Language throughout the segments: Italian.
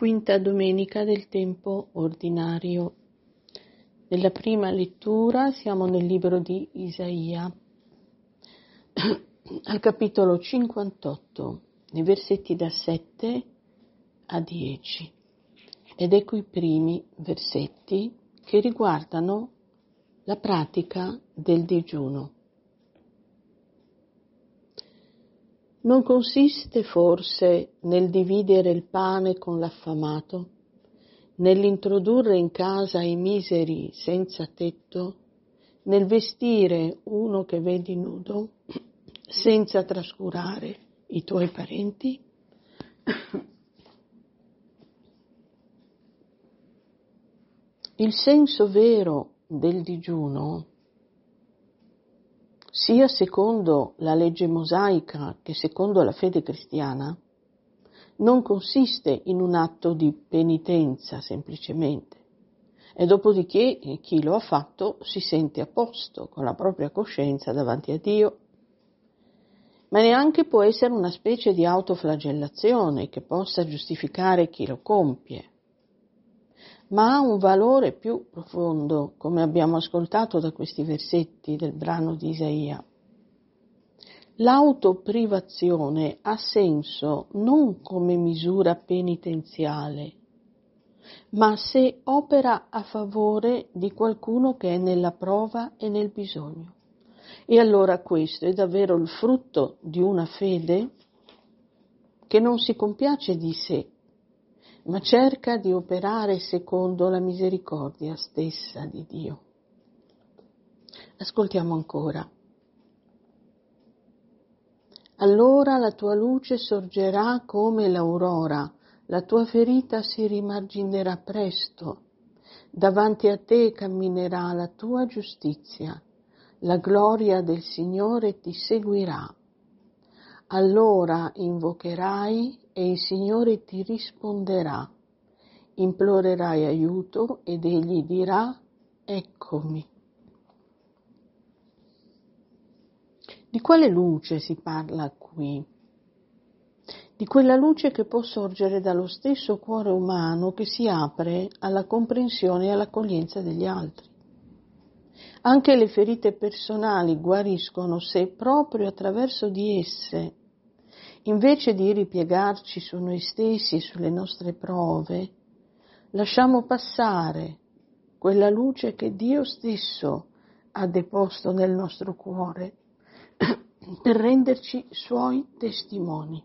Quinta domenica del tempo ordinario. Nella prima lettura siamo nel libro di Isaia, al capitolo 58, nei versetti da 7 a 10. Ed ecco i primi versetti che riguardano la pratica del digiuno. Non consiste forse nel dividere il pane con l'affamato, nell'introdurre in casa i miseri senza tetto, nel vestire uno che vedi nudo, senza trascurare i tuoi parenti? Il senso vero del digiuno, sia secondo la legge mosaica che secondo la fede cristiana, non consiste in un atto di penitenza semplicemente, e dopodiché chi lo ha fatto si sente a posto con la propria coscienza davanti a Dio, ma neanche può essere una specie di autoflagellazione che possa giustificare chi lo compie, ma ha un valore più profondo, come abbiamo ascoltato da questi versetti del brano di Isaia. L'autoprivazione ha senso non come misura penitenziale, ma se opera a favore di qualcuno che è nella prova e nel bisogno. E allora questo è davvero il frutto di una fede che non si compiace di sé, ma cerca di operare secondo la misericordia stessa di Dio. Ascoltiamo ancora. Allora la tua luce sorgerà come l'aurora, la tua ferita si rimarginerà presto, davanti a te camminerà la tua giustizia, la gloria del Signore ti seguirà. Allora invocherai e il Signore ti risponderà, implorerai aiuto ed Egli dirà: eccomi. Di quale luce si parla qui? Di quella luce che può sorgere dallo stesso cuore umano che si apre alla comprensione e all'accoglienza degli altri. Anche le ferite personali guariscono se proprio attraverso di esse, invece di ripiegarci su noi stessi e sulle nostre prove, lasciamo passare quella luce che Dio stesso ha deposto nel nostro cuore per renderci suoi testimoni.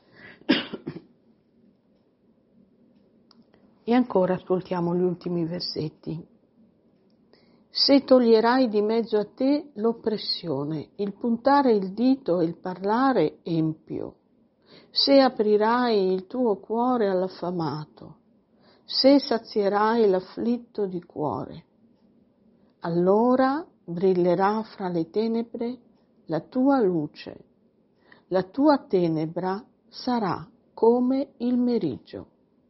E ancora ascoltiamo gli ultimi versetti. Se toglierai di mezzo a te l'oppressione, il puntare il dito e il parlare empio, se aprirai il tuo cuore all'affamato, se sazierai l'afflitto di cuore, allora brillerà fra le tenebre la tua luce, la tua tenebra sarà come il meriggio.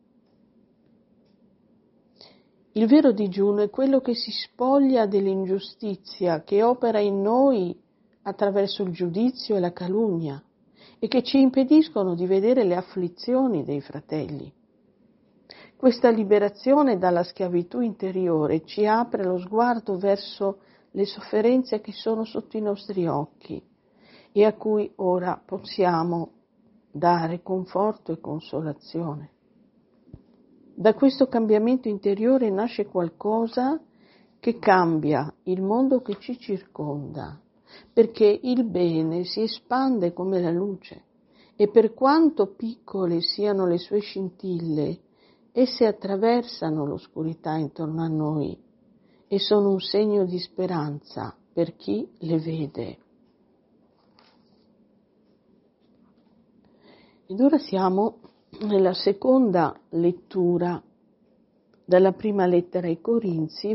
Il vero digiuno è quello che si spoglia dell'ingiustizia che opera in noi attraverso il giudizio e la calunnia e che ci impediscono di vedere le afflizioni dei fratelli. Questa liberazione dalla schiavitù interiore ci apre lo sguardo verso le sofferenze che sono sotto i nostri occhi e a cui ora possiamo dare conforto e consolazione. Da questo cambiamento interiore nasce qualcosa che cambia il mondo che ci circonda, perché il bene si espande come la luce e per quanto piccole siano le sue scintille, esse attraversano l'oscurità intorno a noi e sono un segno di speranza per chi le vede. Ed ora siamo nella seconda lettura dalla prima lettera ai Corinzi,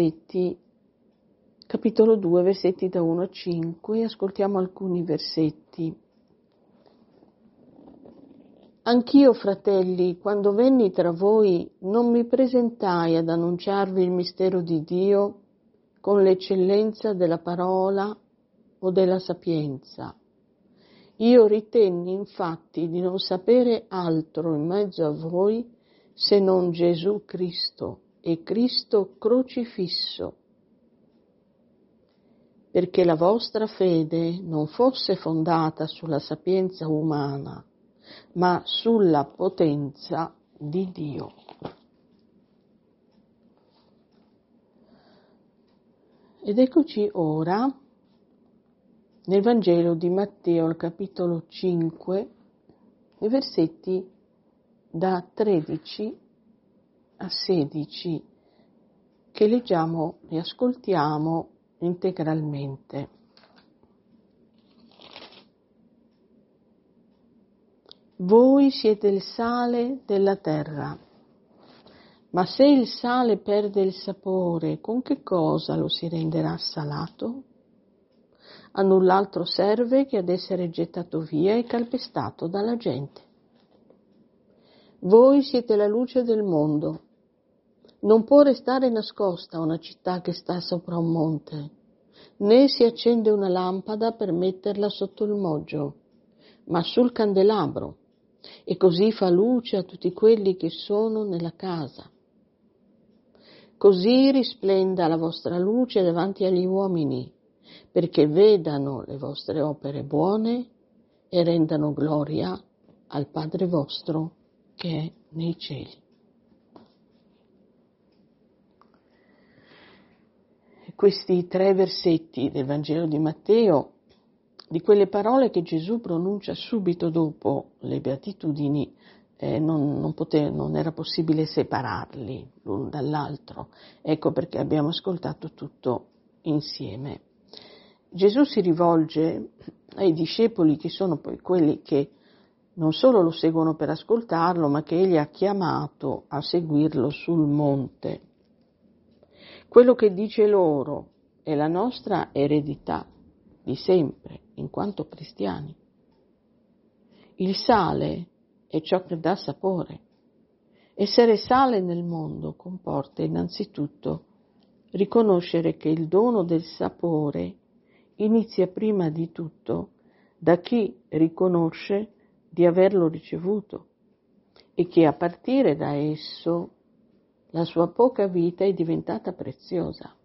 capitolo 2, versetti da 1 a 5, ascoltiamo alcuni versetti. Anch'io, fratelli, quando venni tra voi, non mi presentai ad annunciarvi il mistero di Dio con l'eccellenza della parola o della sapienza. Io ritenni infatti di non sapere altro in mezzo a voi se non Gesù Cristo e Cristo crocifisso, perché la vostra fede non fosse fondata sulla sapienza umana, ma sulla potenza di Dio. Ed eccoci ora nel Vangelo di Matteo, al capitolo 5, i versetti da 13 a 16, che leggiamo e ascoltiamo integralmente. Voi siete il sale della terra, ma se il sale perde il sapore, con che cosa lo si renderà salato? A null'altro serve che ad essere gettato via e calpestato dalla gente. Voi siete la luce del mondo. Non può restare nascosta una città che sta sopra un monte, né si accende una lampada per metterla sotto il moggio, ma sul candelabro, e così fa luce a tutti quelli che sono nella casa. Così risplenda la vostra luce davanti agli uomini, perché vedano le vostre opere buone e rendano gloria al Padre vostro che è nei cieli. Questi 3 versetti del Vangelo di Matteo, di quelle parole che Gesù pronuncia subito dopo le beatitudini, non era possibile separarli l'un dall'altro. Ecco perché abbiamo ascoltato tutto insieme. Gesù si rivolge ai discepoli, che sono poi quelli che non solo lo seguono per ascoltarlo, ma che egli ha chiamato a seguirlo sul monte. Quello che dice loro è la nostra eredità di sempre, in quanto cristiani. Il sale è ciò che dà sapore. Essere sale nel mondo comporta innanzitutto riconoscere che il dono del sapore inizia prima di tutto da chi riconosce di averlo ricevuto e che a partire da esso la sua poca vita è diventata preziosa.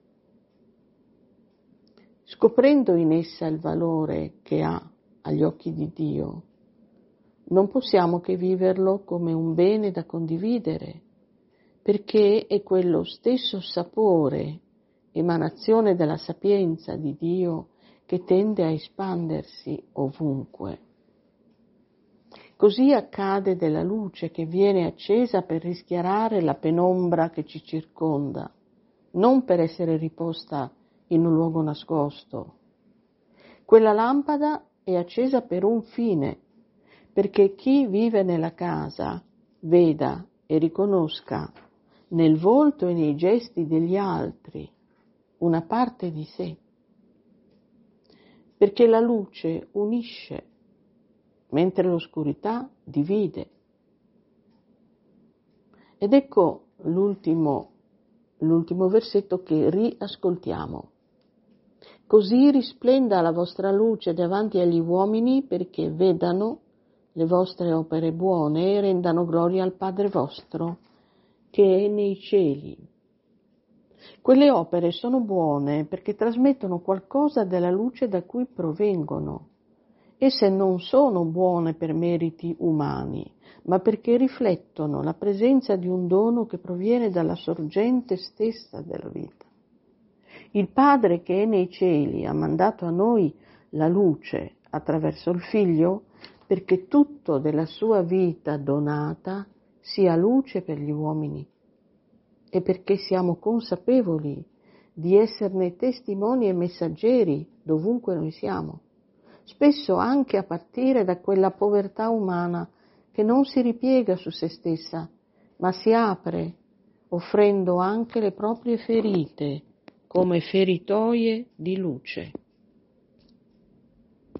Scoprendo in essa il valore che ha agli occhi di Dio, non possiamo che viverlo come un bene da condividere, perché è quello stesso sapore, emanazione della sapienza di Dio, che tende a espandersi ovunque. Così accade della luce che viene accesa per rischiarare la penombra che ci circonda, non per essere riposta in un luogo nascosto. Quella lampada è accesa per un fine, perché chi vive nella casa veda e riconosca nel volto e nei gesti degli altri una parte di sé, perché la luce unisce, mentre l'oscurità divide. Ed ecco l'ultimo versetto che riascoltiamo. Così risplenda la vostra luce davanti agli uomini, perché vedano le vostre opere buone e rendano gloria al Padre vostro che è nei cieli. Quelle opere sono buone perché trasmettono qualcosa della luce da cui provengono. Esse non sono buone per meriti umani, ma perché riflettono la presenza di un dono che proviene dalla sorgente stessa della vita. Il Padre che è nei cieli ha mandato a noi la luce attraverso il Figlio perché tutto della sua vita donata sia luce per gli uomini e perché siamo consapevoli di esserne testimoni e messaggeri dovunque noi siamo, spesso anche a partire da quella povertà umana che non si ripiega su se stessa, ma si apre, offrendo anche le proprie ferite come feritoie di luce.